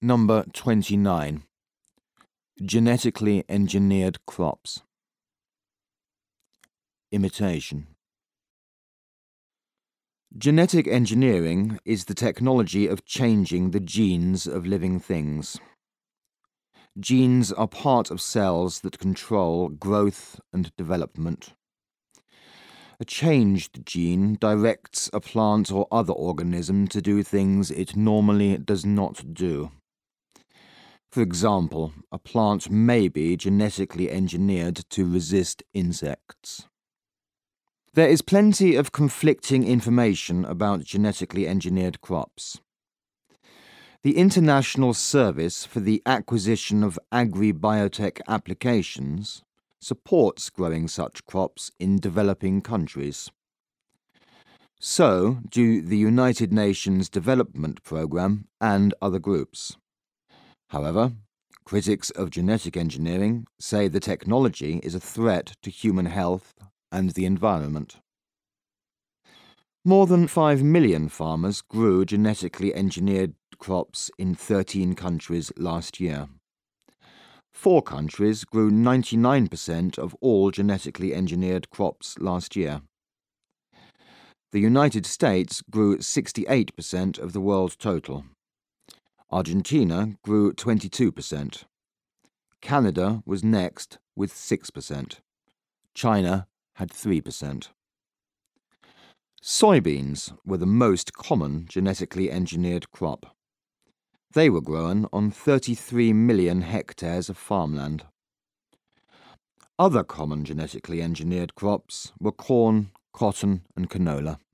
Number 29. Genetically engineered crops. Imitation. Genetic engineering is the technology of changing the genes of living things. Genes are part of cells that control growth and development. A changed gene directs a plant or other organism to do things it normally does not do. For example, a plant may be genetically engineered to resist insects. There is plenty of conflicting information about genetically engineered crops. The International Service for the Acquisition of Agri-Biotech Applications supports growing such crops in developing countries. So do the United Nations Development Programme and other groups. However, critics of genetic engineering say the technology is a threat to human health and the environment. More than 5 million farmers grew genetically engineered crops in 13 countries last year. 4 countries grew 99% of all genetically engineered crops last year. The United States grew 68% of the world total. Argentina grew 22%. Canada was next with 6%. China had 3%. Soybeans were the most common genetically engineered crop. They were grown on 33 million hectares of farmland. Other common genetically engineered crops were corn, cotton, and canola.